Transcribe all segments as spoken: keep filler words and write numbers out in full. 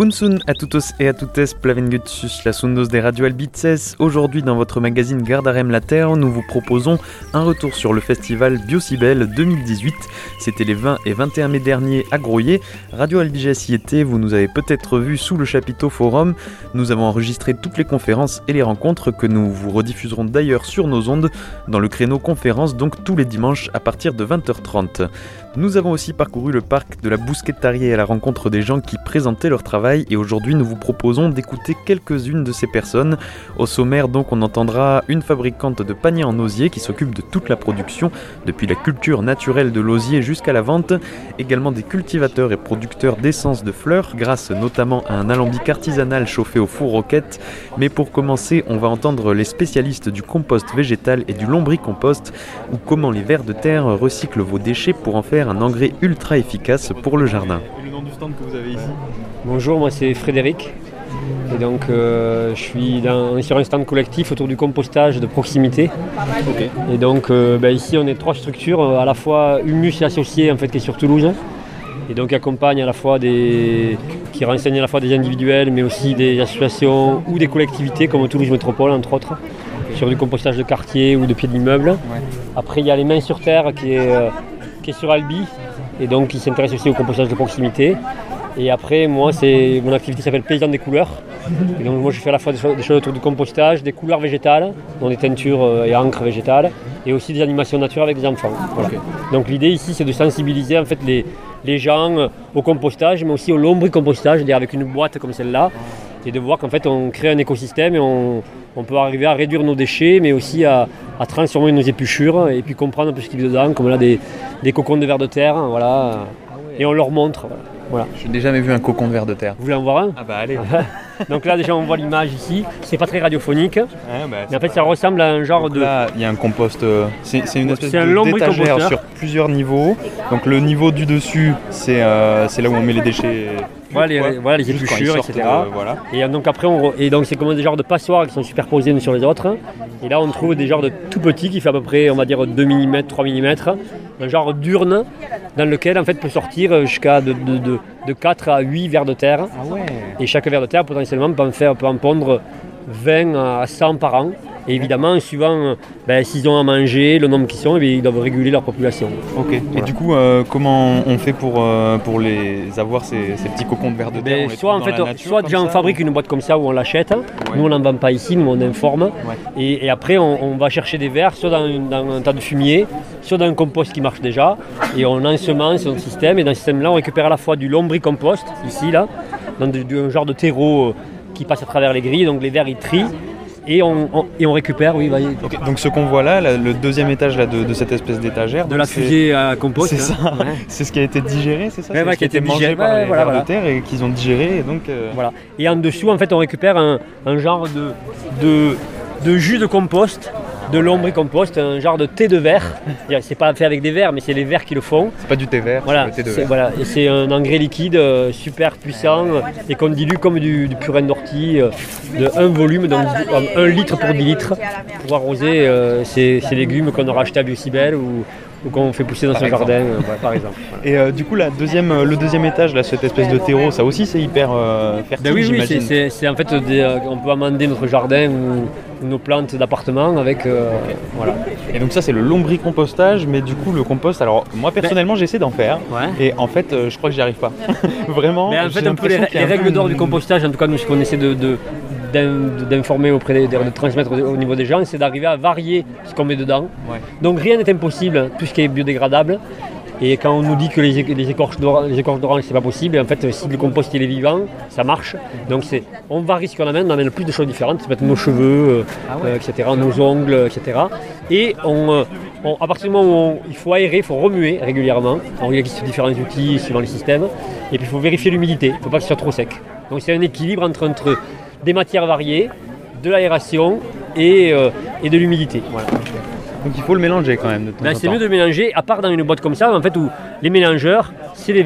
Bunsun à tous et à toutes, Plavengut sus la sondos des Radio Albitzes. Aujourd'hui dans votre magazine Gardarem la Terre, nous vous proposons un retour sur le festival Biocibel deux mille dix-huit. C'était les vingt et vingt et un mai dernier à Groyer. Radio Albiges y était, vous nous avez peut-être vu sous le chapiteau forum. Nous avons enregistré toutes les conférences et les rencontres que nous vous rediffuserons d'ailleurs sur nos ondes dans le créneau conférence, donc tous les dimanches à partir de vingt heures trente. Nous avons aussi parcouru le parc de la Bousquet-Tarier à la rencontre des gens qui présentaient leur travail et aujourd'hui nous vous proposons d'écouter quelques-unes de ces personnes. Au sommaire donc on entendra une fabricante de paniers en osier qui s'occupe de toute la production, depuis la culture naturelle de l'osier jusqu'à la vente, également des cultivateurs et producteurs d'essence de fleurs grâce notamment à un alambic artisanal chauffé au four roquette. Mais pour commencer on va entendre les spécialistes du compost végétal et du lombricompost ou comment les vers de terre recyclent vos déchets pour en faire un engrais ultra efficace pour le jardin. Et le nom du stand que vous avez ici ? Bonjour, moi c'est Frédéric. Et donc euh, je suis dans, sur un stand collectif autour du compostage de proximité. Okay. Et donc euh, ben ici on est trois structures, à la fois Humus et Associés en fait qui est sur Toulouse. Et donc qui accompagne à la fois des. qui renseigne à la fois des individuels mais aussi des associations ou des collectivités comme Toulouse Métropole entre autres. Okay. Sur du compostage de quartier ou de pieds d'immeuble. Ouais. Après il y a les Mains sur Terre qui est. Euh, qui est sur Albi et donc qui s'intéresse aussi au compostage de proximité. Et après, moi, c'est, mon activité s'appelle Paysan des couleurs. Et donc moi, je fais à la fois des choses, des choses autour du compostage, des couleurs végétales, dont des teintures et encres végétales, et aussi des animations naturelles avec des enfants. Voilà. Okay. Donc l'idée ici, c'est de sensibiliser en fait les, les gens au compostage, mais aussi au lombricompostage, c'est-à-dire avec une boîte comme celle-là, et de voir qu'en fait, on crée un écosystème et on, on peut arriver à réduire nos déchets, mais aussi à, à transformer nos épluchures et puis comprendre un peu ce qu'il y a dedans, comme là des, des cocons de vers de terre, voilà, et on leur montre. Voilà. Je n'ai jamais vu un cocon de vers de terre. Vous voulez en voir un ? Ah bah allez. Donc là déjà on voit l'image ici, c'est pas très radiophonique, ouais, bah, mais en fait ça ressemble à un genre donc de... Là il y a un compost, euh, c'est, c'est une espèce c'est de d'étagère sur plusieurs niveaux. Donc le niveau du dessus c'est, euh, c'est là où on met les déchets. Voilà les, voilà, les épluchures, et cetera. De, voilà. Et donc après, on re... et donc c'est comme des genres de passoires qui sont superposés l'une sur les autres. Et là, on trouve des genres de tout petits qui fait à peu près, on va dire deux millimètres, trois millimètres, un genre d'urne dans lequel en fait peut sortir jusqu'à de, de, de, de quatre à huit vers de terre. Ah ouais. Et chaque ver de terre potentiellement peut en faire, peut en pondre vingt à cent par an. Et évidemment, suivant ben, s'ils ont à manger, le nombre qu'ils sont, eh ils doivent réguler leur population. Ok. Voilà. Et du coup, euh, comment on fait pour, euh, pour les avoir ces, ces petits cocons de vers de terre? ben, Soit en fait, nature, soit déjà on fabrique une boîte comme ça où on l'achète. Ouais. Nous, on n'en vend pas ici, nous on informe. Ouais. Et, et après, on, on va chercher des vers, soit dans, une, dans un tas de fumier, soit dans un compost qui marche déjà. Et on ensemence notre système. Et dans ce système-là, on récupère à la fois du lombricompost, ici, là, dans de, de, un genre de terreau qui passe à travers les grilles. Donc les vers, ils trient. Et on, on, et on récupère, oui. Bah, okay. Donc ce qu'on voit là, là le deuxième étage là, de, de cette espèce d'étagère. De la fusée à compost. C'est hein. ça, ouais. C'est ce qui a été digéré, c'est ça? Ouais, c'est ouais, ce qui a été mangé digéré, par ouais, les voilà, vers voilà. de terre et qu'ils ont digéré. Et, donc, euh... voilà. Et en dessous, en fait, on récupère un, un genre de, de, de jus de compost, de lombricompost, un genre de thé de verre. C'est pas fait avec des vers, mais c'est les vers qui le font. C'est pas du thé vert, voilà, c'est le thé de c'est, verre. Voilà. Et c'est un engrais liquide euh, super puissant euh, et qu'on dilue comme du, du purin d'ortie euh, de un volume, donc un litre pour dix litres, pour arroser euh, ces, ces légumes qu'on aura achetés à Biocibel ou, ou qu'on fait pousser dans par son exemple. jardin, euh, voilà, par exemple. Voilà. Et euh, du coup, la deuxième, le deuxième étage, là, cette espèce de terreau, ça aussi c'est hyper euh, fertile, ben oui, j'imagine. Oui, c'est, c'est, c'est en fait, des, euh, on peut amender notre jardin ou, ou nos plantes d'appartement avec... Euh, okay. Voilà. Et donc ça, c'est le lombricompostage, mais du coup, le compost, alors moi personnellement, ben, j'essaie d'en faire, ouais. Et en fait, euh, je crois que j'y arrive pas. Vraiment. Mais en fait, un peu les, les règles peu... d'or du compostage, en tout cas, nous, ce qu'on essaie de... de d'informer auprès des, de transmettre au niveau des gens, c'est d'arriver à varier ce qu'on met dedans. Ouais. Donc rien n'est impossible, tout ce qui est biodégradable. Et quand on nous dit que les, les écorces d'orange, les écorces d'orange c'est pas possible, et en fait si le compost il est vivant, ça marche. Donc c'est, on varie ce qu'on amène, on amène le plus de choses différentes, ça peut être nos cheveux, ah ouais. euh, et cetera, nos ongles, et cetera. Et on, on, à partir du moment où on, il faut aérer, il faut remuer régulièrement. Alors, il existe différents outils suivant les systèmes. Et puis il faut vérifier l'humidité, il ne faut pas que ce soit trop sec. Donc c'est un équilibre entre, entre des matières variées, de l'aération et, euh, et de l'humidité. Voilà. Donc il faut le mélanger quand même de temps ben, en c'est temps. mieux de mélanger, à part dans une boîte comme ça, en fait, où les mélangeurs, c'est les verres.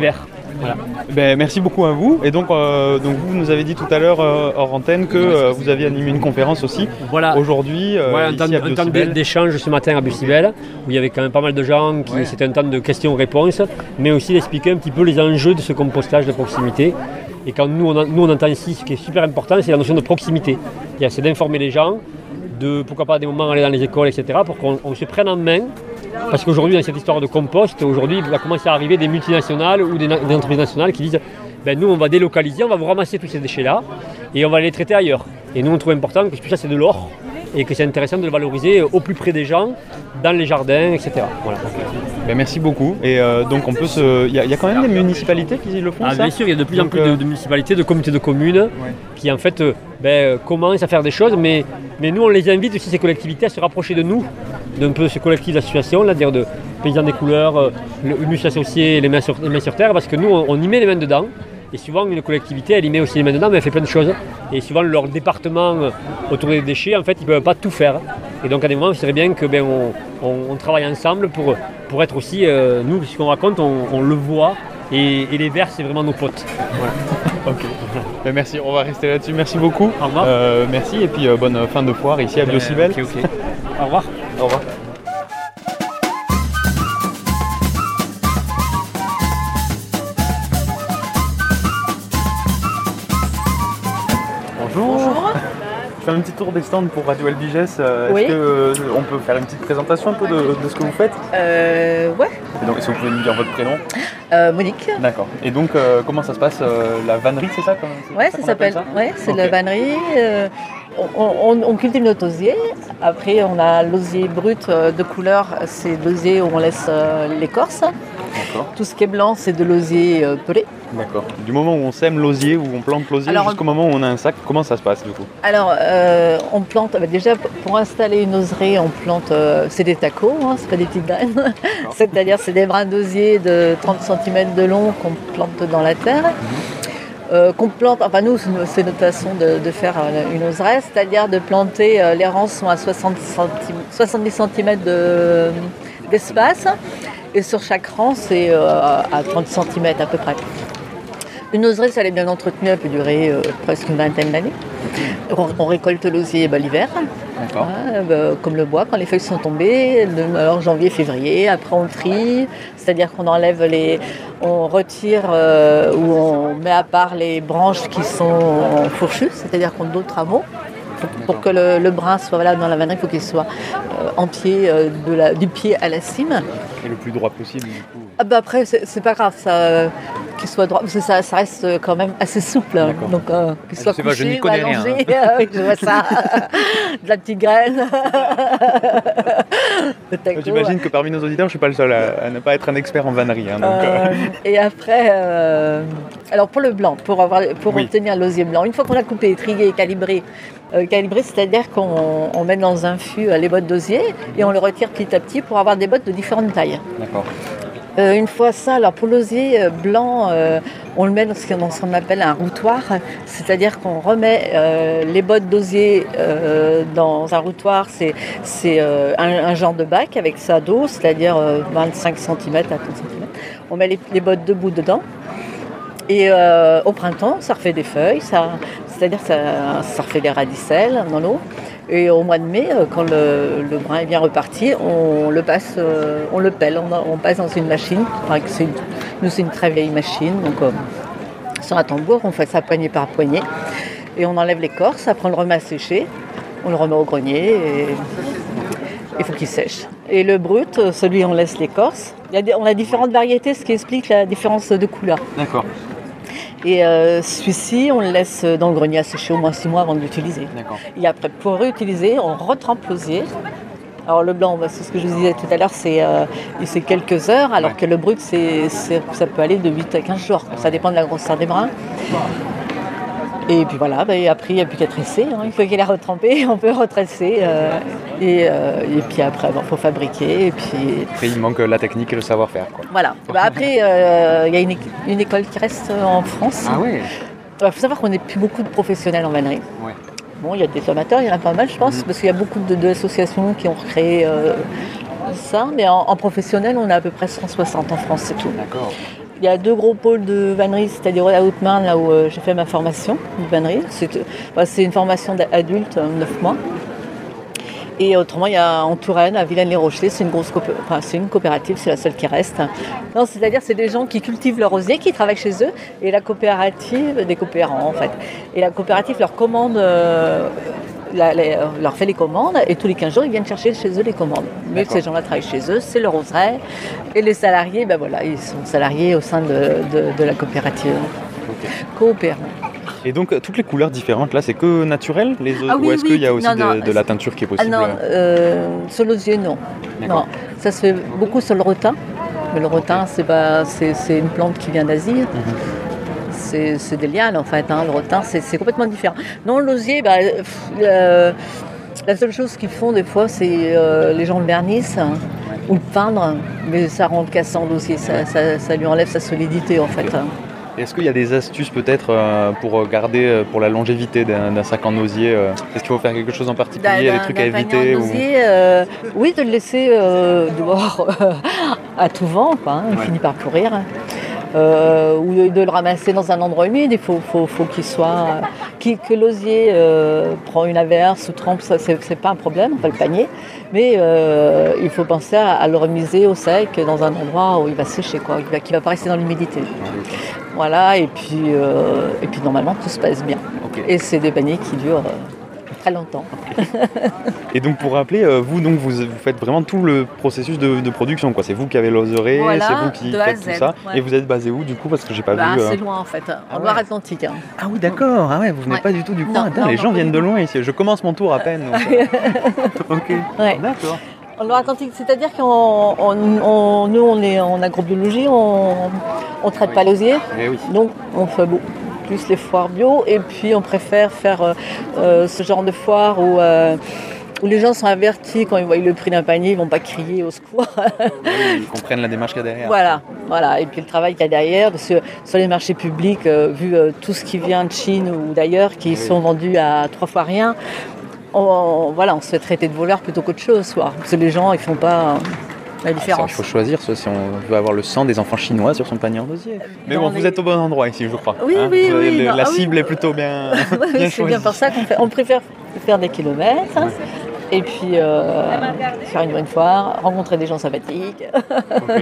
Voilà. Ben, merci beaucoup à vous. Et donc, euh, donc vous nous avez dit tout à l'heure euh, hors antenne que euh, vous aviez animé une conférence aussi Voilà. aujourd'hui euh, Voilà, un ici temps, à un temps Biocibel. d'échange ce matin à Biocibel, où il y avait quand même pas mal de gens, qui, Ouais. c'était un temps de questions-réponses, mais aussi d'expliquer un petit peu les enjeux de ce compostage de proximité. Et quand nous on, a- nous on entend ici, ce qui est super important, c'est la notion de proximité. C'est-à-dire, c'est d'informer les gens, de pourquoi pas à des moments aller dans les écoles, et cetera, pour qu'on on se prenne en main. Parce qu'aujourd'hui, dans cette histoire de compost, aujourd'hui, il va commencer à arriver des multinationales ou des, na- des entreprises nationales qui disent ben, nous, on va délocaliser, on va vous ramasser tous ces déchets-là et on va les traiter ailleurs. Et nous, on trouve important que tout ça, c'est de l'or et que c'est intéressant de le valoriser au plus près des gens, dans les jardins, et cetera. Voilà. Ben, merci beaucoup. Et euh, donc on peut se. Il y, a- il y a quand même des municipalités qui le font Ah, ça bien sûr, il y a de plus en Donc, plus euh, de, de municipalités, de comités de communes qui en fait euh, ben, commencent à faire des choses, mais, mais nous on les invite aussi, ces collectivités, à se rapprocher de nous, d'un peu ce collectif d'associations, là, c'est-à-dire de Paysans des couleurs, euh, le Humus associé et les mains, sur, les mains sur terre, parce que nous on, on y met les mains dedans. Et souvent une collectivité elle y met aussi les mains dedans, mais elle fait plein de choses. Et souvent leur département euh, autour des déchets, en fait, ils ne peuvent pas tout faire. Et donc à des moments, il serait bien que ben, on, on- on travaille ensemble pour, pour être aussi, euh, nous, ce qu'on raconte, on, on le voit. Et, et les verts, c'est vraiment nos potes. Voilà. Ok. Ben, merci, on va rester là-dessus. Merci beaucoup. Au revoir. Euh, merci et puis euh, bonne fin de foire ici à Biocibel. Ok, ok. Au revoir. Au revoir. Bonjour. Je fais un petit tour des stands pour Radio Albiges. Euh, Oui. Est-ce qu'on peut faire une petite présentation un peu de, de ce que vous faites? Euh, ouais, Et donc, est-ce que vous pouvez nous dire votre prénom? euh, Monique. D'accord. Et donc, euh, comment ça se passe euh, La vannerie, c'est ça comme- c'est Ouais, ça ça qu'on appelle s'appelle. ça Ouais, c'est de Ok. la vannerie. euh, on, on- on cultive notre osier. Après, on a l'osier brut euh, de couleur. C'est l'osier où on laisse euh, l'écorce. D'accord. Tout ce qui est blanc, c'est de l'osier euh, pelé. D'accord. Du moment où on sème l'osier, où on plante l'osier, Alors, jusqu'au moment où on a un sac, comment ça se passe du coup? Alors, euh, on plante. bah, déjà, p- pour installer une oserie, on plante. euh, c'est des tacos, hein, c'est pas des petites graines. C'est-à-dire, c'est des brins d'osier de trente centimètres de long qu'on plante dans la terre. Euh, qu'on plante, enfin nous c'est no- c'est notre façon de, de faire euh, une oseraie, c'est-à-dire de planter, euh, les rangs sont à soixante centimètres, soixante-dix centimètres de- d'espace et sur chaque rang c'est euh, à trente centimètres à peu près. Une oseraie, si elle est bien entretenue, elle peut durer euh, presque une vingtaine d'années. On, on récolte l'osier bah, l'hiver, D'accord. hein, bah, comme le bois, quand les feuilles sont tombées, de- alors janvier, février, après on le trie, c'est-à-dire qu'on enlève les, on retire euh, ou on met à part les branches qui sont fourchues, c'est-à-dire qu'on a d'autres travaux. Pour, pour que le, le brin soit valable dans la vannerie, il faut qu'il soit euh, entier euh, de la- du pied à la cime. Et le plus droit possible du coup. Ah bah après, c'est c'est pas grave, ça, euh, qu'il soit droit, parce que ça, ça reste quand même assez souple. hein. D'accord. Donc, euh, qu'il Je soit sais pas, je couché n'y ou connais rien, allongé, euh, oui, je vois ça. De la petite graine. Le taco. J'imagine que parmi nos auditeurs, je suis pas le seul à, à ne pas être un expert en vannerie. hein, donc, euh, Euh, et après, euh, alors pour le blanc, pour, avoir, pour Oui. obtenir l'osier blanc, une fois qu'on a coupé, trié, calibré, euh, calibré, c'est-à-dire qu'on on met dans un fût euh, les bottes d'osier et on le retire petit à petit pour avoir des bottes de différentes tailles. D'accord. Euh, une fois ça, alors pour l'osier euh, blanc, euh, on le met dans ce qu'on dans ce qu'on appelle un routoir, c'est-à-dire qu'on remet euh, les bottes d'osier euh, dans un routoir, c'est c'est, euh, un, un genre de bac avec sa dos, c'est-à-dire euh, vingt-cinq centimètres à trente centimètres. On met les, les bottes debout dedans. Et euh, au printemps, ça refait des feuilles, ça, c'est-à-dire que ça, ça refait des radicelles dans l'eau. Et au mois de mai, euh, quand le, le brin est bien reparti, on le passe, euh, on le pèle, on, on passe dans une machine. Enfin, c'est une- nous, c'est une très vieille machine, donc euh, sur un tambour, on fait ça poignée par poignée. Et on enlève l'écorce, après on le remet à sécher, on le remet au grenier et il faut qu'il sèche. Et le brut, euh, celui on laisse l'écorce. Il y a des- on a différentes variétés, ce qui explique la différence de couleur. D'accord. Et euh, celui-ci, on le laisse dans le grenier à sécher au moins six mois avant de l'utiliser. D'accord. Et après, pour réutiliser, on retrempe l'osier. Alors le blanc, bah, c'est ce que je vous disais tout à l'heure, c'est euh, c'est quelques heures, alors Ouais. que le brut, c'est, c'est- ça peut aller de huit à quinze jours. Ça dépend de la grosseur des brins. Et puis voilà, bah, et après, il n'y a plus qu'à tresser. hein. Une fois qu'il est retrempé, on peut retresser. euh, et, euh, et puis après, il faut fabriquer. Et puis Après, il manque la technique et le savoir-faire. Quoi. voilà. Bah, après, euh, il y a une, éc- une école qui reste en France. oui. Il faut savoir qu'on n'est plus beaucoup de professionnels en vannerie. Ouais. Bon, il y a des amateurs, il y en a pas mal, je pense, parce qu'il y a beaucoup de- d'associations qui ont recréé euh, ça. Mais en, en professionnel, on a à peu près cent soixante en France, c'est tout. D'accord. Il y a deux gros pôles de vannerie, c'est-à-dire à Haute-Marne, là où euh, j'ai fait ma formation de vannerie. C'est, bah, c'est une formation d'adulte, neuf mois. Et autrement, il y a en Touraine, à Vilaine-les-Rochers, c'est une grosse coopé- enfin, c'est une coopérative, c'est la seule qui reste. Non, c'est-à-dire c'est des gens qui cultivent leur rosier, qui travaillent chez eux, et la coopérative, des coopérants en fait. Et la coopérative leur commande, euh, la- les- leur fait les commandes, et tous les quinze jours, ils viennent chercher chez eux les commandes. Mais D'accord. ces gens-là travaillent chez eux, c'est leur roseraie. Et les salariés, ben voilà, ils sont salariés au sein de, de- de la coopérative. Ok. Coopérants. Et donc euh, toutes les couleurs différentes là, c'est que naturel les autres Ah oui, ou est-ce oui, qu'il y a aussi non, de, non, de la teinture qui est Ah possible? non, euh, sur l'osier, non. D'accord. Non. Ça se fait beaucoup sur le rotin. Mais le rotin, c'est, pas, c'est, c'est une plante qui vient d'Asie. C'est, c'est des lianes en fait. Hein. Le rotin, c'est, c'est complètement différent. Non, l'osier, bah, pff, euh, la seule chose qu'ils font des fois, c'est euh, les gens le vernissent hein, ou le peindre. Mais ça rend cassant l'osier. Ça, ça, ça lui enlève sa solidité en fait. Hein. Est-ce qu'il y a des astuces peut-être euh, pour garder euh, pour la longévité d'un, d'un sac en osier euh, Est-ce qu'il faut faire quelque chose en particulier, des trucs à d'un panier éviter en ou... osier, euh, oui, de le laisser euh, dehors à tout vent, quoi, hein, il Ouais. finit par pourrir. Euh, ou de, de le ramasser dans un endroit humide, il faut, faut, faut qu'il soit, qu'il- que l'osier euh, prend une averse ou trempe, ça, c'est, c'est pas un problème, on va le panier, mais euh, il faut penser à, à le remiser au sec dans un endroit où il va sécher, quoi, qui va, qui va pas rester dans l'humidité. Voilà, et puis, euh, et puis normalement tout se passe bien. Ok. Et c'est des paniers qui durent euh, très longtemps. Et donc pour rappeler, euh, vous donc vous, vous faites vraiment tout le processus de, de production, quoi. C'est vous qui avez l'oseraie, Voilà, c'est vous qui de A à faites Z, tout ça. ouais. Et vous êtes basé où du coup parce que j'ai pas Bah, vu. euh, c'est loin en fait, en Ah ouais. Loire-Atlantique. hein. Ah oui d'accord, ah ouais, vous venez Ouais. pas du tout du coin. Non, Attends, non, les non, gens pas viennent du de tout. loin ici. Je commence mon tour à peine. donc, euh, ok. Ouais. D'accord. En Loire-Atlantique, c'est-à-dire qu'on on, on- nous on est en agrobiologie, on ne traite pas l'osier, Eh oui. donc on fait beaucoup plus les foires bio et puis on préfère faire euh, euh, ce genre de foire où, euh, où les gens sont avertis quand ils voient le prix d'un panier, ils ne vont pas crier au secours. Oui, ils comprennent la démarche qu'il y a derrière. Voilà, voilà. Et puis le travail qu'il y a derrière, parce que sur les marchés publics, euh, vu euh, tout ce qui vient de Chine ou d'ailleurs, qui sont vendus à trois fois rien, on, on- voilà, on se fait traiter de voleurs plutôt qu'autre chose, quoi. Parce que les gens, ils font pas euh, la Ça, différence. il faut choisir ça, si on veut avoir le sang des enfants chinois sur son panier en osier. Mais Dans bon, les- vous êtes au bon endroit ici, je crois. Oui, hein. oui, Vous avez oui, le- non, La ah oui. cible est plutôt bien, Ouais, bien oui, c'est choisie. bien pour ça qu'on fait. On préfère faire des kilomètres. hein, Et puis euh, faire une bonne foire, rencontrer des gens sympathiques, Ok.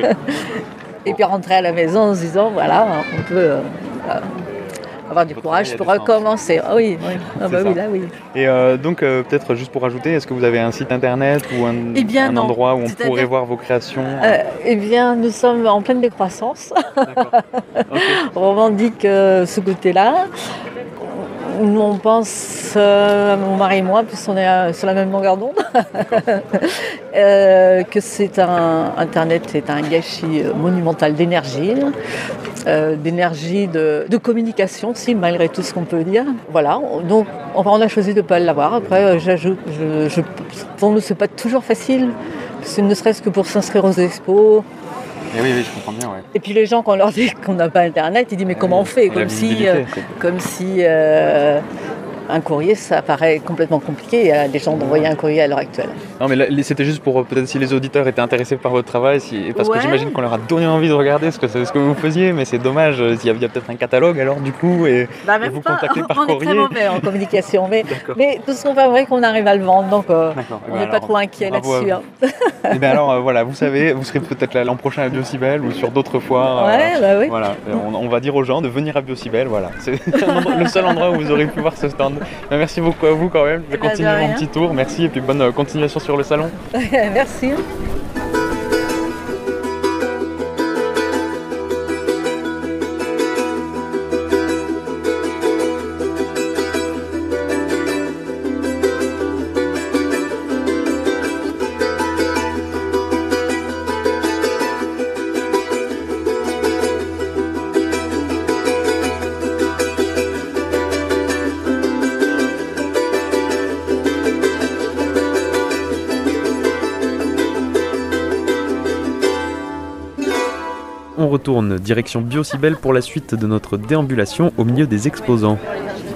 et puis rentrer à la maison en se disant voilà, on peut euh, euh, avoir du Votre courage travail a pour du sens. recommencer. Ah oui, oui. Ah bah C'est oui, ça. là oui. Et euh, donc, euh, peut-être juste pour ajouter, est-ce que vous avez un site internet ou un, Eh bien, un non. endroit où on C'est-à-dire- pourrait voir vos créations Euh, eh bien, nous sommes en pleine décroissance. D'accord. Ok. On revendique euh, ce côté-là. Nous, on pense, euh, mon mari et moi, puisqu'on est euh, sur la même longueur d'onde, euh, que c'est un Internet, c'est un gâchis euh, monumental d'énergie, euh, d'énergie de, de communication, si malgré tout ce qu'on peut dire. Voilà. Donc, enfin, on a choisi de ne pas l'avoir. Après, euh, j'ajoute, je, je, pour nous, c'est pas toujours facile. C'est ne serait-ce que pour s'inscrire aux expos. Et oui, oui, je comprends bien, ouais. Et puis les gens, quand on leur dit qu'on n'a pas Internet, ils disent mais comment on fait? La Comme si, visibilité, euh, c'est- comme si euh, un courrier, ça paraît complètement compliqué à des gens d'envoyer un courrier à l'heure actuelle. Non, mais là, c'était juste pour euh, peut-être si les auditeurs étaient intéressés par votre travail, si- parce Ouais. que j'imagine qu'on leur a donné envie de regarder ce que, c'est- ce que vous faisiez, mais c'est dommage, euh, il y a, il y a peut-être un catalogue alors du coup, et, Bah, et même vous pas. contactez par on est courrier. très mauvais en communication, mais, D'accord. mais tout ce qu'on fait, vrai qu'on arrive à le vendre, donc euh, D'accord. Eh on ben n'est pas alors, trop inquiet bravo à là-dessus. vous. hein. Et bien alors euh, voilà, vous savez, vous serez peut-être là l'an prochain à Biocibel ou sur d'autres foires. euh, Ouais, bah oui. Voilà, Et on, on va dire aux gens de venir à Biocibel, voilà. C'est un endroit- le seul endroit où vous aurez pu voir ce stand. Ben, merci beaucoup à vous quand même. Je vais Eh ben, de continuer mon rien. petit tour. Merci et puis bonne euh, continuation sur le salon. Merci. On retourne direction Biocibel pour la suite de notre déambulation au milieu des exposants.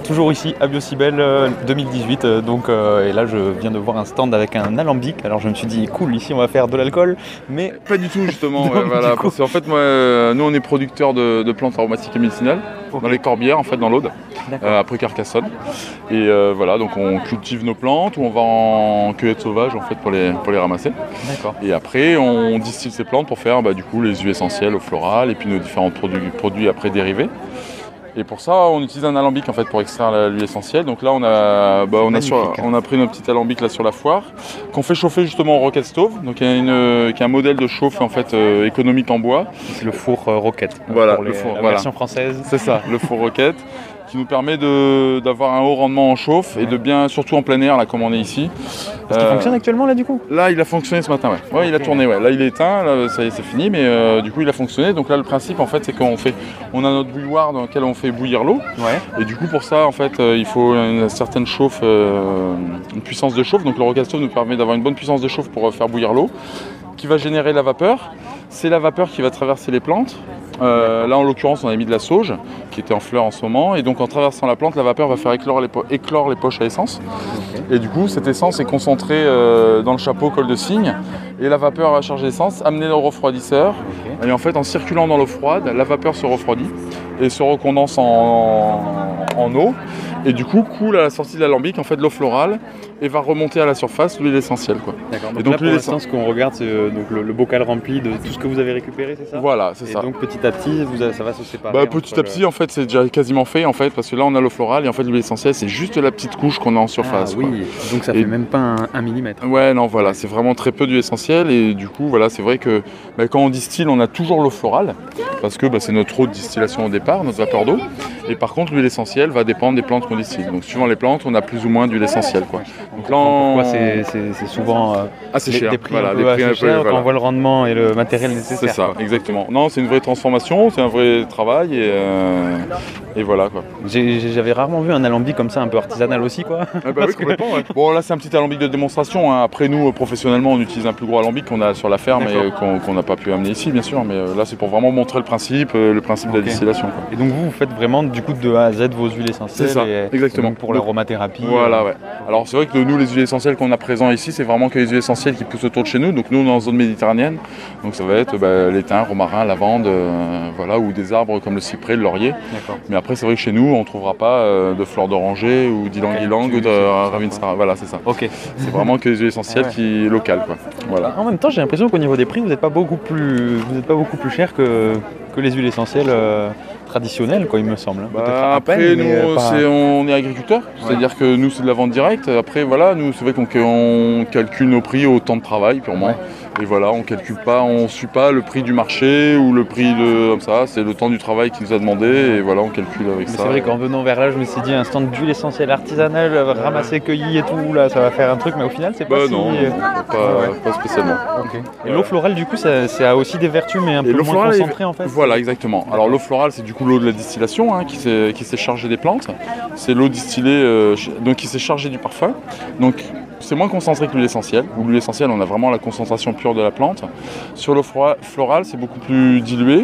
toujours ici à Biocibel euh, deux mille dix-huit, euh, donc, euh, et là je viens de voir un stand avec un alambic, alors je me suis dit cool, ici on va faire de l'alcool, mais... Pas du tout justement, Donc, ouais, voilà, coup... parce qu'en fait moi, euh, nous on est producteurs de, de plantes aromatiques et médicinales, okay. Dans les Corbières en fait, dans l'Aude, euh, après Carcassonne, et euh, voilà, donc on cultive nos plantes, ou on va en cueillette sauvage en fait pour les, pour les ramasser, et après on distille ces plantes pour faire bah, du coup les huiles essentielles au floral, et puis nos différents produits, produits après dérivés. Et pour ça, on utilise un alambic en fait pour extraire l'huile essentielle. Donc là, on a, bah, on a, sur, on a pris notre petit alambic là sur la foire, qu'on fait chauffer justement au rocket stove. Donc il y a une, qui est un modèle de chauffe en fait euh, économique en bois. C'est le four euh, rocket. Voilà, pour les, le four, la voilà. version française. C'est ça, le four rocket, qui nous permet de, d'avoir un haut rendement en chauffe et de bien, surtout en plein air là comme on est ici. Est-ce qu'il euh, fonctionne actuellement là du coup? Là, il a fonctionné ce matin, ouais. Ouais, okay. Il a tourné, ouais. Là, il est éteint, là, ça y est, c'est fini, mais euh, du coup, il a fonctionné. Donc là, le principe, en fait, c'est qu'on fait, on a notre bouilloire dans lequel on fait bouillir l'eau. Ouais. Et du coup, pour ça, en fait, euh, il faut une certaine chauffe, euh, une puissance de chauffe. Donc le rocket stove nous permet d'avoir une bonne puissance de chauffe pour faire bouillir l'eau, qui va générer la vapeur. C'est la vapeur qui va traverser les plantes. Euh, là en l'occurrence on a mis de la sauge qui était en fleurs en ce moment, et donc en traversant la plante la vapeur va faire éclore les, po- éclore les poches à essence, okay. Et du coup cette essence est concentrée euh, dans le chapeau col de cygne, et la vapeur va charger d'essence, amener le refroidisseur, okay. Et en fait en circulant dans l'eau froide la vapeur se refroidit et se recondense en, en, en eau, et du coup coule à la sortie de l'alambic en fait l'eau florale et va remonter à la surface l'huile essentielle, quoi. D'accord, donc, et donc là pour l'instant ce qu'on regarde c'est euh, donc, le, le bocal rempli de tout ce que vous avez récupéré, c'est ça? Voilà, c'est et ça. donc petit à petit vous a, ça va se séparer. Bah, petit à petit le... en fait c'est déjà quasiment fait en fait, parce que là on a l'eau florale et en fait l'huile essentielle c'est juste la petite couche qu'on a en surface. Ah, oui, donc ça et... fait même pas un, un millimètre. Ouais non voilà, c'est vraiment très peu d'huile essentielle, et du coup voilà c'est vrai que bah, quand on distille on a toujours l'eau florale, parce que bah, c'est notre eau de distillation au départ, notre vapeur d'eau, et par contre l'huile essentielle va dépendre des plantes qu'on distille. Donc suivant les plantes on a plus ou moins d'huile essentielle, quoi. Donc là on... Pourquoi c'est, c'est, c'est souvent euh, assez cher, des prix voilà, un peu des prix assez un peu, chers voilà. Quand on voit le rendement et le matériel nécessaire. C'est ça, quoi. Exactement. Non, c'est une vraie transformation, c'est un vrai travail, et, euh, et voilà quoi. J'ai, j'avais rarement vu un alambic comme ça, un peu artisanal aussi, quoi. Ah bah oui, complètement, ouais. Bon là c'est un petit alambic de démonstration, hein. Après nous professionnellement on utilise un plus gros alambic qu'on a sur la ferme, et qu'on, qu'on n'a pas pu amener ici bien sûr, mais là c'est pour vraiment montrer le principe, le principe okay. de la distillation, quoi. Et donc vous, vous faites vraiment du coup de A à Z vos huiles essentielles. C'est ça, et, exactement. Et donc pour l'aromathérapie. Voilà, ouais. Alors c'est vrai que nous les huiles essentielles qu'on a présentes ici, c'est vraiment que les huiles essentielles qui poussent autour de chez nous. Donc nous on est en zone méditerranéenne, donc ça va être bah, l'étain, romarin, lavande, euh, voilà, ou des arbres comme le cyprès, le laurier. D'accord. Mais après c'est vrai que chez nous on ne trouvera pas euh, de fleurs d'oranger ou d'ylang-ylang okay. ou de ravinsara. Voilà, c'est ça. Ok. C'est vraiment que les huiles essentielles ah ouais. qui locales, quoi. Voilà. En même temps j'ai l'impression qu'au niveau des prix vous n'êtes pas beaucoup plus, vous n'êtes pas beaucoup plus cher que, que les huiles essentielles. Euh... traditionnel, quoi, il me semble. Bah, après, peine, nous, pas... c'est, on est agriculteurs, ouais. C'est-à-dire que nous, c'est de la vente directe. Après, voilà, nous, c'est vrai qu'on on calcule nos prix au temps de travail, purement. Ouais. Et voilà, on calcule pas, on suit pas le prix du marché ou le prix de comme ça. C'est le temps du travail qui nous a demandé, et voilà, on calcule avec Mais ça. C'est vrai qu'en venant vers là, je me suis dit un stand d'huile essentielle artisanale, ramassé, cueilli et tout, là, ça va faire un truc. Mais au final, c'est pas bah, si... non, pas, ouais. pas spécialement. Okay. Et voilà. L'eau florale, du coup, ça, ça a aussi des vertus, mais un et peu moins concentrées, est... en fait. Voilà, exactement. Alors l'eau florale, c'est du coup l'eau de la distillation, hein, qui, s'est, qui s'est chargée des plantes. C'est l'eau distillée, euh, donc qui s'est chargée du parfum. Donc c'est moins concentré que l'huile essentielle. Où l'huile essentielle, on a vraiment la concentration pure de la plante. Sur l'eau florale, c'est beaucoup plus dilué.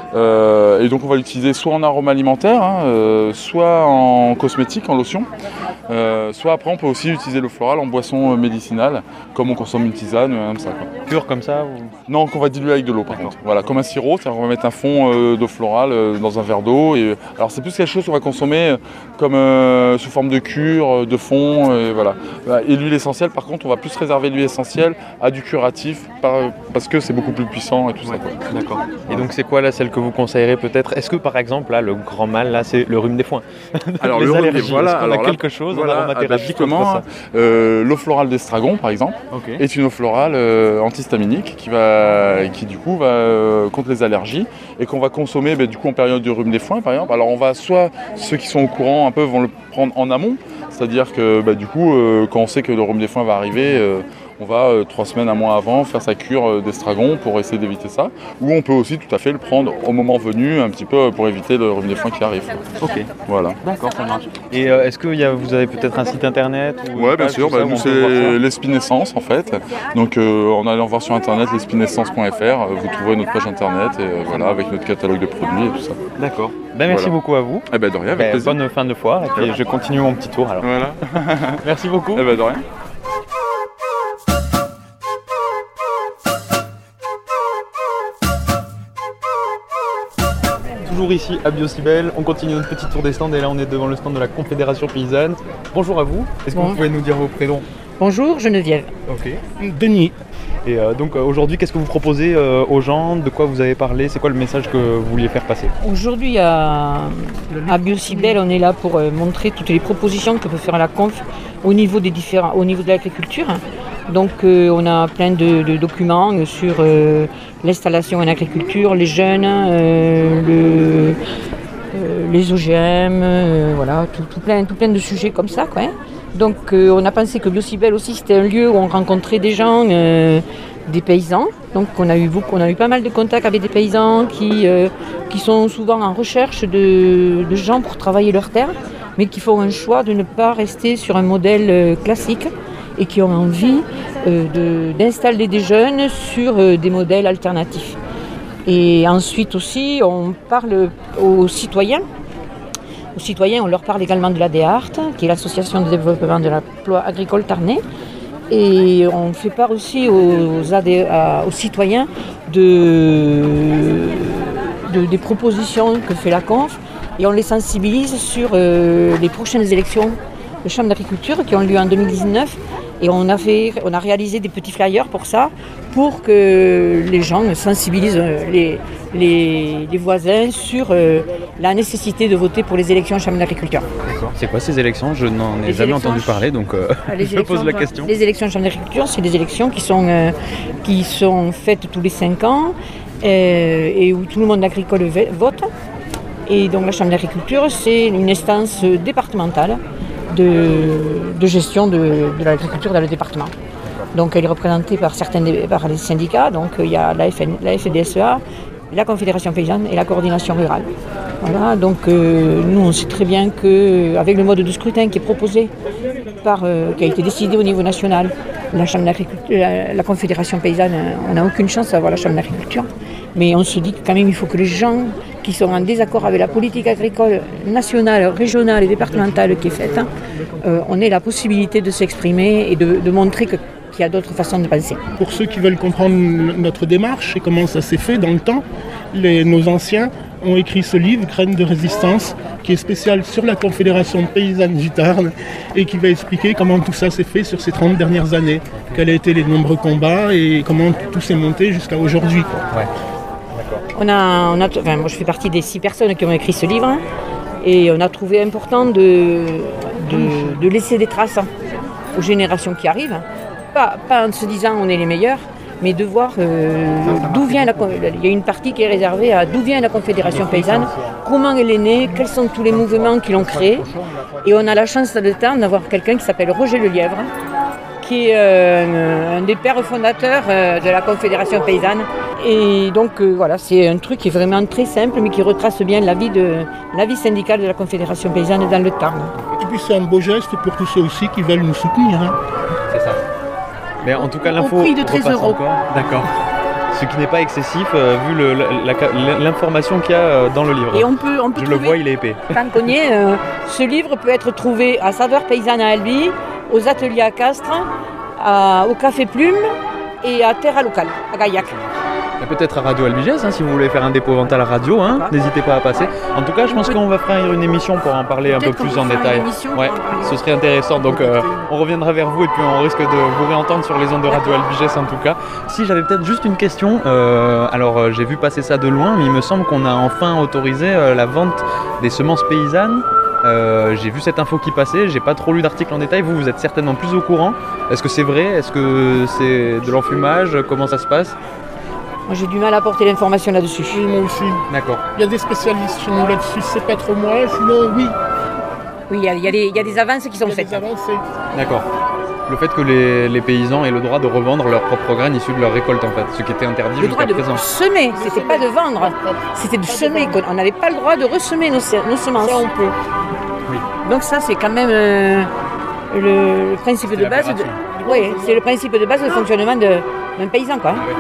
Euh, et donc on va l'utiliser soit en arôme alimentaire, hein, euh, soit en cosmétique, en lotion. Euh, soit après, on peut aussi utiliser l'eau florale en boisson médicinale, comme on consomme une tisane, comme ça, quoi. Pure comme ça ou... Non, qu'on va diluer avec de l'eau, par contre. Voilà, comme un sirop, c'est-à-dire qu'on va mettre un fond euh, d'eau florale euh, dans un verre d'eau. Et... Alors c'est plus quelque chose qu'on va consommer euh, comme euh, sous forme de cure, de fond, et voilà. Et l'huile essentielle, par contre, on va plus réserver l'huile essentielle à du curatif, par, parce que c'est beaucoup plus puissant et tout ouais. ça, quoi. D'accord. Et donc c'est quoi là celle que vous conseillerez peut-être? Est-ce que par exemple là le grand mal là c'est le rhume des foins? Alors les le allergies, rhume, voilà, est-ce qu'on alors a là, quelque chose voilà, en aromathérapie justement, contre ça euh, l'eau florale d'estragon par exemple okay. est une eau florale euh, antihistaminique qui va, qui du coup va euh, contre les allergies et qu'on va consommer bah, du coup en période de rhume des foins par exemple. Alors on va soit ceux qui sont au courant un peu vont le prendre en amont, c'est-à-dire que bah, du coup euh, quand on sait que le rhume des foins va arriver, euh, on va euh, trois semaines, un mois avant faire sa cure euh, d'estragon pour essayer d'éviter ça. Ou on peut aussi tout à fait le prendre au moment venu, un petit peu pour éviter le rhume des foins qui arrive. Ok. Voilà. D'accord, ça marche. Et euh, est-ce que y a, vous avez peut-être un site internet ou Ouais, bien page, sûr, tout ça, bah, où nous on peut voir ça c'est l'Espinescence en fait. Donc euh, en allant voir sur internet l'espinescence point f r, euh, vous trouverez notre page internet et euh, voilà, avec notre catalogue de produits et tout ça. D'accord. Ben, merci Voilà. beaucoup à vous. Eh ben de rien, avec Ben, plaisir. bonne fin de foire et puis je continue mon petit tour alors. Voilà. Merci beaucoup. Eh ben de rien. Toujours ici à Biocibel, on continue notre petit tour des stands et là on est devant le stand de la Confédération Paysanne. Bonjour à vous, est-ce que Bon. vous pouvez nous dire vos prénoms? Bonjour, Geneviève. Ok. Denis. Et euh, donc euh, aujourd'hui, qu'est-ce que vous proposez euh, aux gens? De quoi vous avez parlé? C'est quoi le message que vous vouliez faire passer? Aujourd'hui à, à Biocibel, on est là pour euh, montrer toutes les propositions que peut faire la conf au niveau, des différents, au niveau de l'agriculture. Donc euh, on a plein de, de documents sur euh, l'installation en agriculture, les jeunes, euh, le, euh, les O G M, euh, voilà, tout, tout, plein, tout plein de sujets comme ça, quoi, hein. Donc euh, on a pensé que Biocibel aussi c'était un lieu où on rencontrait des gens, euh, des paysans. Donc on a eu beaucoup, on a eu pas mal de contacts avec des paysans qui, euh, qui sont souvent en recherche de, de gens pour travailler leur terre, mais qui font un choix de ne pas rester sur un modèle euh, classique et qui ont envie euh, de, d'installer des jeunes sur euh, des modèles alternatifs. Et ensuite aussi on parle aux citoyens. Aux citoyens, on leur parle également de l'A D A R T, qui est l'association de développement de l'emploi agricole tarnais. Et on fait part aussi aux, A D, à, aux citoyens de, de, des propositions que fait la conf. Et on les sensibilise sur euh, les prochaines élections de Chambre d'agriculture qui ont lieu en deux mille dix-neuf. Et on a, fait, on a réalisé des petits flyers pour ça, pour que les gens sensibilisent les, les, les voisins sur euh, la nécessité de voter pour les élections en Chambre d'agriculture. D'accord. C'est quoi ces élections? Je n'en ai Les jamais élections, entendu parler, donc euh, les je pose la question. Les élections en Chambre d'agriculture, c'est des élections qui sont, euh, qui sont faites tous les cinq ans euh, et où tout le monde agricole vote. Et donc la Chambre d'agriculture, c'est une instance départementale de, de gestion de, de l'agriculture dans le département. Donc elle est représentée par certains par les syndicats, donc il y a la, F N, la F D S E A, la Confédération Paysanne et la Coordination Rurale. Voilà, donc euh, nous on sait très bien qu'avec le mode de scrutin qui est proposé, par, euh, qui a été décidé au niveau national, la, Chambre d'agriculture, la, la Confédération Paysanne, on n'a aucune chance d'avoir la Chambre d'agriculture. Mais on se dit que quand même il faut que les gens qui sont en désaccord avec la politique agricole nationale, régionale et départementale qui est faite, hein, euh, on ait la possibilité de s'exprimer et de, de montrer que, qu'il y a d'autres façons de penser. Pour ceux qui veulent comprendre notre démarche et comment ça s'est fait dans le temps, les, nos anciens ont écrit ce livre, Graines de résistance, qui est spécial sur la Confédération Paysanne du Tarn et qui va expliquer comment tout ça s'est fait sur ces trente dernières années, quels ont été les nombreux combats et comment tout s'est monté jusqu'à aujourd'hui. Ouais. On a, on a, enfin, moi je fais partie des six personnes qui ont écrit ce livre, hein, et on a trouvé important de, de, de laisser des traces aux générations qui arrivent. Pas, pas en se disant on est les meilleurs, mais de voir euh, d'où vient la... Il y a une partie qui est réservée à d'où vient la Confédération Paysanne, comment elle est née, quels sont tous les mouvements qui l'ont créée. Et on a la chance de temps d'avoir quelqu'un qui s'appelle Roger Lelièvre, qui est euh, un des pères fondateurs euh, de la Confédération Paysanne. Et donc euh, voilà, c'est un truc qui est vraiment très simple, mais qui retrace bien la vie, de, la vie syndicale de la Confédération Paysanne dans le Tarn. Et puis c'est un beau geste pour tous ceux aussi qui veulent nous soutenir. Hein. C'est ça. Mais en tout cas, l'info Au prix de treize repasse euros. encore. D'accord. Ce qui n'est pas excessif, euh, vu le, la, la, l'information qu'il y a euh, dans le livre. Et on peut, on peut Je trouver, le vois, il est épais. tant qu'on y est, euh, ce livre peut être trouvé à Saveur Paysanne à Albi, aux ateliers à Castres, à, au Café Plume et à Terra Locale, à Gaillac. Et peut-être à Radio Albigès, hein, si vous voulez faire un dépôt vente à la radio, hein, n'hésitez pas à passer. En tout cas, je pense qu'on va faire une émission pour en parler un peu plus en détail. Ouais, ce serait intéressant. Donc, euh, on reviendra vers vous et puis on risque de vous réentendre sur les ondes de Radio Albigès en tout cas. Si j'avais peut-être juste une question, euh, alors euh, j'ai vu passer ça de loin, mais il me semble qu'on a enfin autorisé euh, la vente des semences paysannes. Euh, j'ai vu cette info qui passait, j'ai pas trop lu d'article en détail. Vous, vous êtes certainement plus au courant. Est-ce que c'est vrai? Est-ce que c'est de l'enfumage? Comment ça se passe? Moi j'ai du mal à porter l'information là-dessus. Et moi aussi. D'accord. Il y a des spécialistes chez nous là-dessus, c'est pas trop moi, sinon oui. Oui, il y, a, il y, a des, il y a des avances qui sont Il y a faites. des avancées. D'accord. Le fait que les, les paysans aient le droit de revendre leurs propres graines issues de leur récolte en fait, ce qui était interdit le jusqu'à droit présent. de semer, c'était pas de vendre, c'était de semer. On n'avait pas le droit de ressemer nos, nos semences. Ça, on peut. Oui. Donc ça, c'est quand même euh, le, le principe c'est de base. De, oui, c'est le principe de base de fonctionnement de, d'un paysan, quoi. Ah, oui.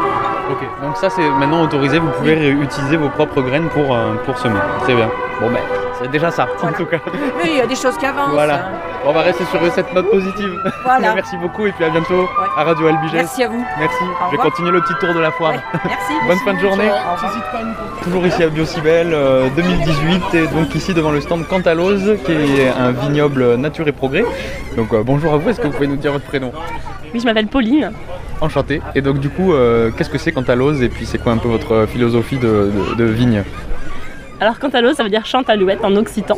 Ok, donc ça c'est maintenant autorisé, vous pouvez oui. utiliser vos propres graines pour, euh, pour semer. Très bien. Bon ben, c'est déjà ça, voilà. En tout cas. Oui, il y a des choses qui avancent. Voilà. On va rester sur cette note positive. Voilà. Merci beaucoup et puis à bientôt ouais. à Radio Albiges. Merci à vous. Merci. Je vais continuer le petit tour de la foire. Ouais. Merci. Bonne fin de journée. Toujours ici à Biocibel euh, deux mille dix-huit et donc ici devant le stand Cantalose qui est un vignoble Nature et Progrès. Donc euh, bonjour à vous, est-ce que vous pouvez nous dire votre prénom? Oui, je m'appelle Pauline. Enchanté. Et donc du coup, euh, qu'est-ce que c'est Cantalose et puis c'est quoi un peu votre philosophie de, de, de vigne? Alors Cantalose, ça veut dire chantalouette en occitan.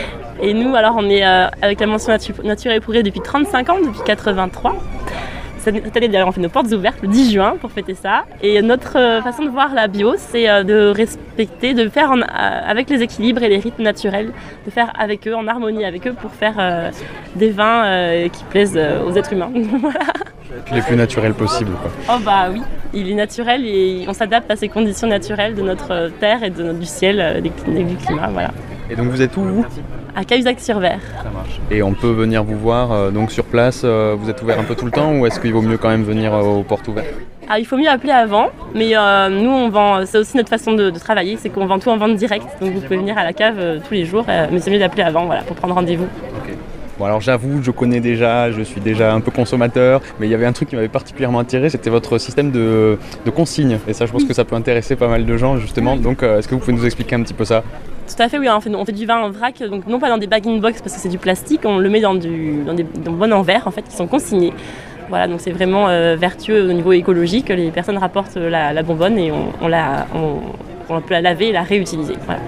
Et nous, alors on est euh, avec la mention nature, nature et progrès depuis trente-cinq ans, depuis quatre-vingt-trois. Cette année d'ailleurs on fait nos portes ouvertes le dix juin pour fêter ça. Et notre euh, façon de voir la bio, c'est euh, de respecter, de faire en, euh, avec les équilibres et les rythmes naturels, de faire avec eux, en harmonie avec eux pour faire euh, des vins euh, qui plaisent euh, aux êtres humains. Voilà. Les plus naturels possibles, quoi. Oh bah oui, il est naturel et on s'adapte à ces conditions naturelles de notre terre et de notre, du ciel, euh, du climat, voilà. Et donc vous êtes où vous? À Cahuzac-sur-Vert. Ça marche. Et on peut venir vous voir euh, donc sur place, euh, vous êtes ouvert un peu tout le temps ou est-ce qu'il vaut mieux quand même venir euh, aux portes ouvertes? Ah, il faut mieux appeler avant, mais euh, nous on vend, c'est aussi notre façon de, de travailler, c'est qu'on vend tout en vente directe, donc vous pouvez venir à la cave euh, tous les jours, euh, mais c'est mieux d'appeler avant, voilà, pour prendre rendez-vous. Okay. Bon alors j'avoue, je connais déjà, je suis déjà un peu consommateur, mais il y avait un truc qui m'avait particulièrement attiré, c'était votre système de, de consigne. Et ça, je pense que ça peut intéresser pas mal de gens justement. Donc euh, est-ce que vous pouvez nous expliquer un petit peu ça? Tout à fait, oui, on fait, on fait du vin en vrac, donc non pas dans des bag-in-box parce que c'est du plastique, on le met dans, du, dans des dans bon en verre en fait, qui sont consignés. Voilà, donc c'est vraiment euh, vertueux au niveau écologique, les personnes rapportent la, la bonbonne et on, on, la, on, on peut la laver et la réutiliser. Voilà.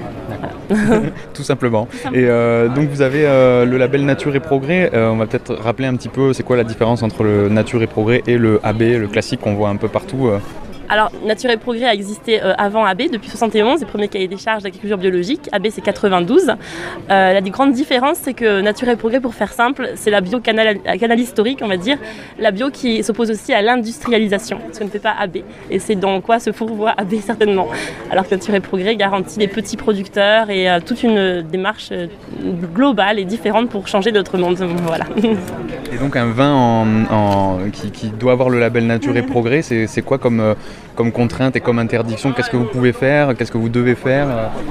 Voilà. Tout simplement. Et euh, donc vous avez euh, le label Nature et Progrès. Euh, on va peut-être rappeler un petit peu c'est quoi la différence entre le Nature et Progrès et le A B, le classique qu'on voit un peu partout. Euh. Alors, Nature et Progrès a existé euh, avant A B, depuis soixante et onze, les premiers cahiers des charges d'agriculture biologique. A B, c'est quatre-vingt-douze. Euh, la grande différence, c'est que Nature et Progrès, pour faire simple, c'est la bio canal, canal historique, on va dire. La bio qui s'oppose aussi à l'industrialisation, ce que ne fait pas A B. Et c'est dans quoi se fourvoie A B, certainement. Alors que Nature et Progrès garantit les petits producteurs et euh, toute une démarche euh, globale et différente pour changer notre monde. Voilà. Et donc, un vin en, en, qui, qui doit avoir le label Nature et Progrès, c'est, c'est quoi comme... Euh, comme contrainte et comme interdiction? Qu'est-ce que vous pouvez faire? Qu'est-ce que vous devez faire?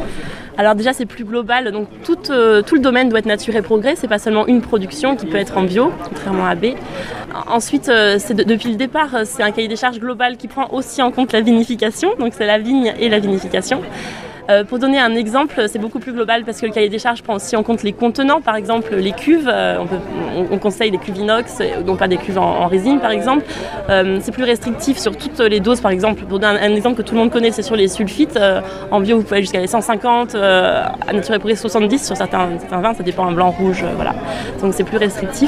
Alors déjà c'est plus global, donc tout, euh, tout le domaine doit être Nature et Progrès, c'est pas seulement une production qui peut être en bio, contrairement à B. Ensuite, euh, c'est de, depuis le départ, c'est un cahier des charges global qui prend aussi en compte la vinification, donc c'est la vigne et la vinification. Euh, pour donner un exemple, c'est beaucoup plus global parce que le cahier des charges prend aussi en compte les contenants, par exemple les cuves. Euh, on, peut, on, on conseille des cuves inox, non pas des cuves en, en résine par exemple. Euh, c'est plus restrictif sur toutes les doses, par exemple. Pour donner un, un exemple que tout le monde connaît, c'est sur les sulfites. Euh, en bio, vous pouvez aller jusqu'à les cent cinquante, euh, à Nature et Progrès soixante-dix sur certains, certains vins, ça dépend, un blanc, rouge, euh, voilà. Donc c'est plus restrictif.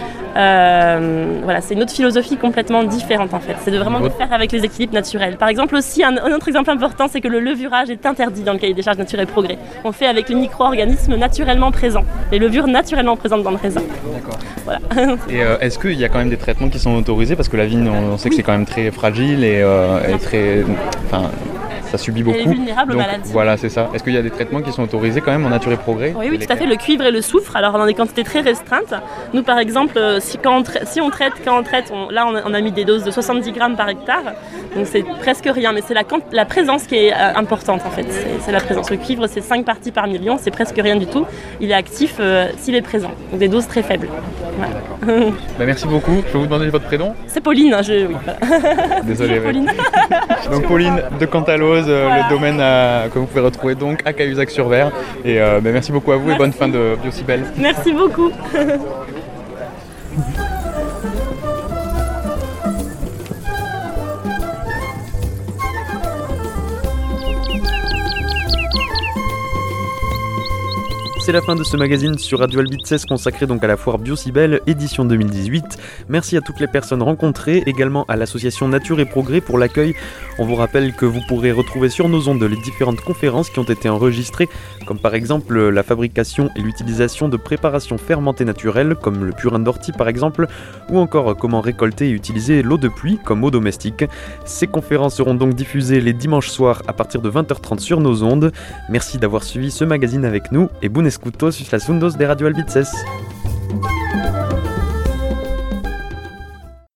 Euh, voilà, c'est une autre philosophie complètement différente en fait. C'est de vraiment de faire avec les équilibres naturels. Par exemple aussi, un, un autre exemple important, c'est que le levurage est interdit dans le cahier des charges Nature et Progrès. On fait avec les micro-organismes naturellement présents, les levures naturellement présentes dans le raisin. D'accord. Voilà. Et euh, est-ce qu'il y a quand même des traitements qui sont autorisés? Parce que la vigne, on, on sait que oui. c'est quand même très fragile et, euh, et très... Enfin, ça subit beaucoup. Elle est vulnérable aux Donc, maladies. Voilà, c'est ça. Est-ce qu'il y a des traitements qui sont autorisés quand même en Nature et Progrès? Oui, oui, tout à fait. Le cuivre et le soufre, alors dans des quantités très restreintes. Nous, par exemple, si, quand on, tra- si on traite, quand on traite, on, là, on a, on a mis des doses de soixante-dix grammes par hectare. Donc c'est presque rien, mais c'est la, la présence qui est euh, importante en fait. C'est, c'est la présence. Le cuivre, c'est cinq parties par million, c'est presque rien du tout. Il est actif euh, s'il est présent. Donc des doses très faibles. Voilà. Bah, merci beaucoup. Je peux vous demander votre prénom? C'est Pauline. Je... Oui, voilà. Désolé. Pauline. Donc Pauline de Cantalose, euh, voilà. Le domaine à, que vous pouvez retrouver donc à Cahuzac-sur-Vert. Et euh, bah, merci beaucoup à vous merci. Et bonne fin de Biocibel. Merci beaucoup. C'est la fin de ce magazine sur Radio Albitzès consacré donc à la foire Biocibel édition deux mille dix-huit. Merci à toutes les personnes rencontrées, également à l'association Nature et Progrès pour l'accueil. On vous rappelle que vous pourrez retrouver sur nos ondes les différentes conférences qui ont été enregistrées, comme par exemple la fabrication et l'utilisation de préparations fermentées naturelles, comme le purin d'ortie par exemple, ou encore comment récolter et utiliser l'eau de pluie comme eau domestique. Ces conférences seront donc diffusées les dimanches soirs à partir de vingt heures trente sur nos ondes. Merci d'avoir suivi ce magazine avec nous et buon escuto sur la Sundos de Radio Albitzès.